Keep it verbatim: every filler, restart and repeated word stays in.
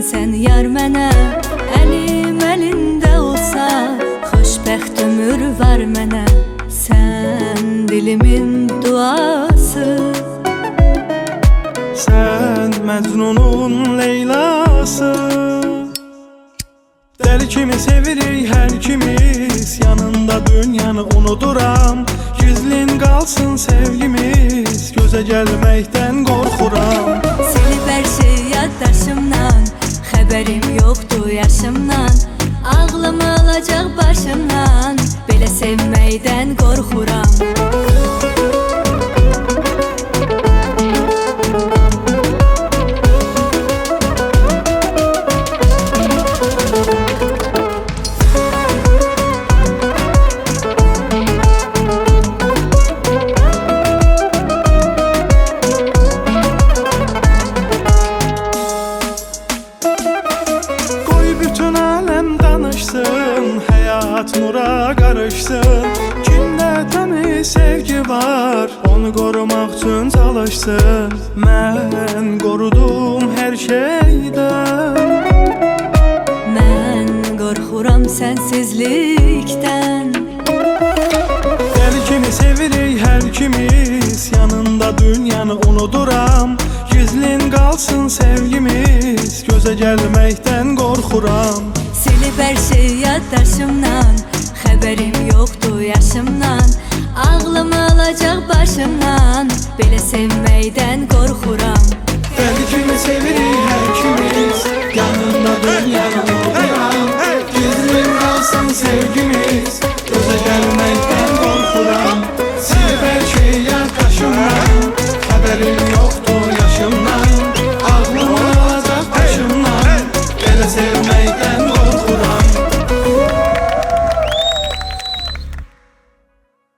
sən yar mənə. Əlim əlində olsa, xoşbəxt ömür var mənə. Sən dilimin duası, sən Məcnunun Leylası. Dəli kimi sevirik hər ikimiz, yanında dünyanı unuduram. Gizlin qalsın sevgimiz, gözə gəlməkdən qorxuram. Silib hər şey yaddaşımdan, xəbərim yoxdur yaşımdan. Ağlımı alacaq başımdan, belə sevməkdən qorxuram. Bütün aləm danışsın, həyat nura qarışsın. Kimdə təmiz sevgi var, onu qorumaq üçün çalışsın. Mən qorudum hər şeydən, Mən qorxuram sənsizlikdən. dəli kimi sevirik hər ikimiz, yanında dünyanı unuduram. Gizlin qalsın sevgimiz, gözə gəlməkdən qorxuram. Silib hər şey yaddaşımdan, xəbərim yoxdur yaşımdan. Ağlımı alacaq başımdan, belə sevməkdən qorxuram. Dəli kimi sevirik hər ikimiz, yanında dünyanı unuduram. Gizlin qalsın sevgimiz, gözə gəlməkdən qorxuram. Silib hər şey yaddaşımdan, xəbərim yoxdur yaşımdan. Ağlımı alacaq başımdan, belə sevməkdən